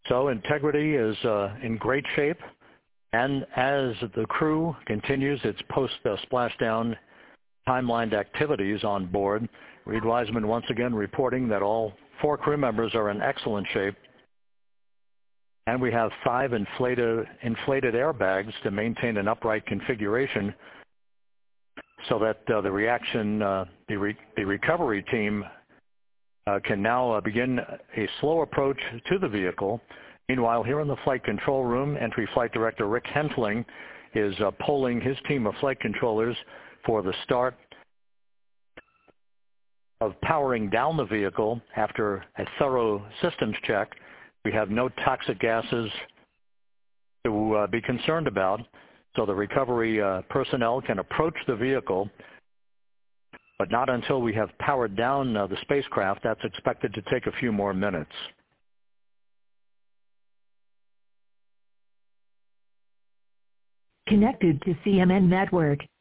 So integrity is in great shape, and as the crew continues its post-splashdown timelined activities on board, Reed Wiseman once again reporting that all 4 crew members are in excellent shape, and we have 5 inflated airbags to maintain an upright configuration so that the recovery team can now begin a slow approach to the vehicle. Meanwhile, here in the flight control room, Entry Flight Director Rick Hentling is polling his team of flight controllers for the start of powering down the vehicle after a thorough systems check. We have no toxic gases to be concerned about, so the recovery personnel can approach the vehicle, but not until we have powered down the spacecraft. That's expected to take a few more minutes. Connected to CMN Network.